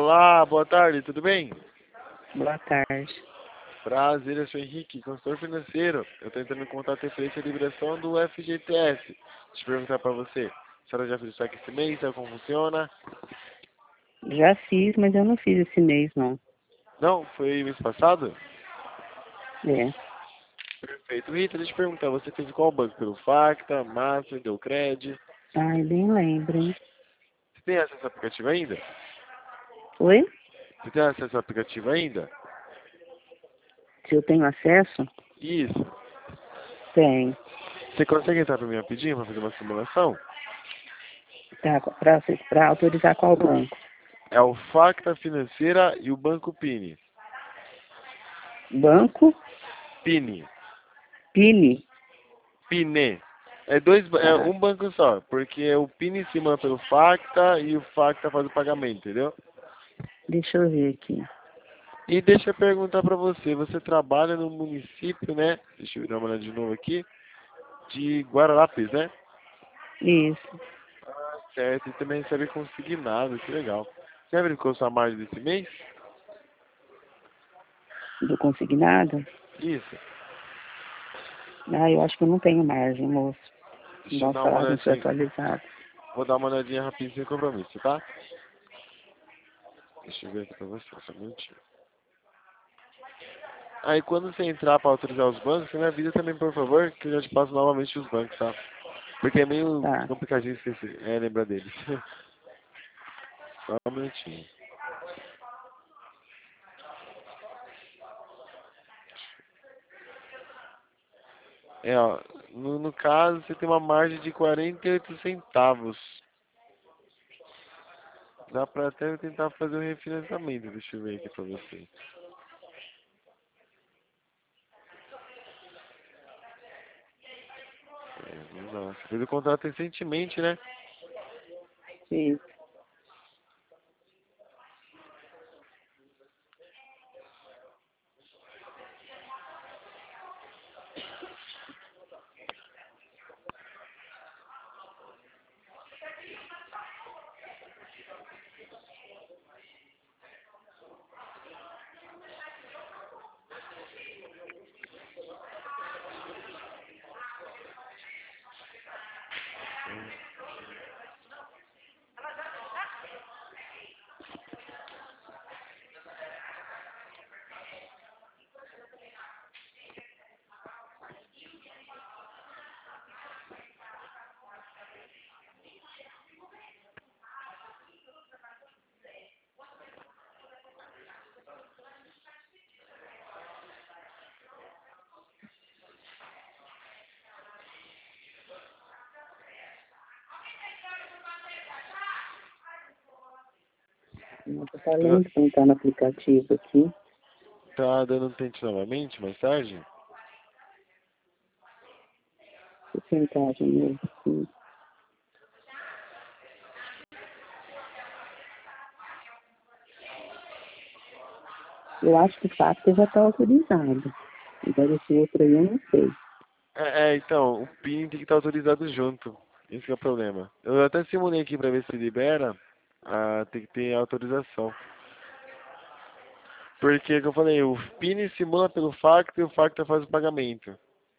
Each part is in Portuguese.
Olá, boa tarde, tudo bem? Boa tarde. Prazer, eu sou Henrique, consultor financeiro. Eu estou entrando em contato referente à liberação do FGTS. Deixa eu perguntar para você, a senhora já fez o saque esse mês, sabe como funciona? Já fiz, mas eu não fiz esse mês, não. Não? Foi mês passado? É. Perfeito. Rita, deixa eu perguntar, você fez qual banco? Pelo Facta, Master, Deucred? Ai, nem lembro, hein? Você tem acesso ao aplicativo ainda? Oi? Você tem acesso ao aplicativo ainda? Se eu tenho acesso? Isso. Tem. Você consegue entrar para mim rapidinho para fazer uma simulação? Tá, pra autorizar qual banco? É o Facta Financeira e o Banco Pini. Banco Pini. Pini. Pine. É Tá. um banco só, porque o Pini se manda pelo Facta e o Facta faz o pagamento, entendeu? Deixa eu ver aqui. E deixa eu perguntar pra você, você trabalha no município, né? Deixa eu dar uma olhada de novo aqui, de Guararapes, né? Isso. Certo, e também recebe consignado, que legal. Você verificou sua margem desse mês? Do consignado? Isso. Ah, eu acho que eu não tenho margem, moço. Deixa eu Nosso dar uma salário não foi olhadinha. atualizado. Vou dar uma olhadinha rapidinho sem compromisso, tá? Deixa eu ver aqui pra você, só um minutinho. Aí quando você entrar para autorizar os bancos, você me avisa também, por favor, que eu já te passo novamente os bancos, tá? Porque é meio Tá. complicadinho esquecer, lembrar deles. Só um minutinho. Ó, no caso, você tem uma margem de 48 centavos. Dá pra até tentar fazer um refinanciamento, deixa eu ver aqui pra você. Vamos lá. Você fez o contrato recentemente, né? Isso. Não tô Tá, falando pra entrar no aplicativo aqui. tá dando um tente novamente, mais tarde? Porcentagem mesmo. Sim. Eu acho que o fato já está autorizado. Agora esse outro aí eu não sei. Então, o PIN tem que estar autorizado junto. Esse que é o problema. Eu até simulei aqui pra ver se libera. Ah, tem que ter autorização. Porque, como eu falei, o PIN simula pelo Facta e o Facta faz o pagamento.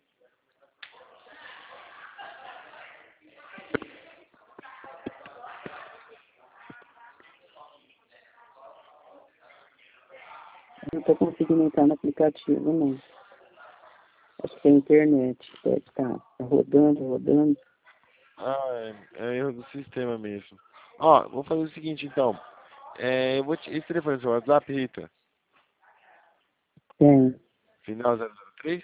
Não estou conseguindo entrar no aplicativo, não. Acho que é a internet. Deve estar rodando, rodando. É erro do sistema mesmo. Ó, vou fazer o seguinte então. Eu vou te... Esse telefone é seu WhatsApp, Rita? Tem. Final 003?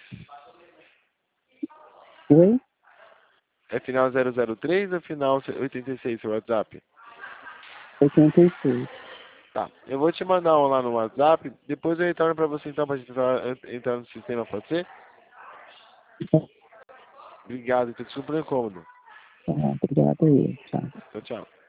Oi? É final 003 ou final 86 seu WhatsApp? 86. Tá, eu vou te mandar um lá no WhatsApp, depois eu retorno pra você então pra gente entrar no sistema, pode ser? Obrigado, então desculpa o incômodo. Tá, obrigado aí. Tchau. Tchau, tchau.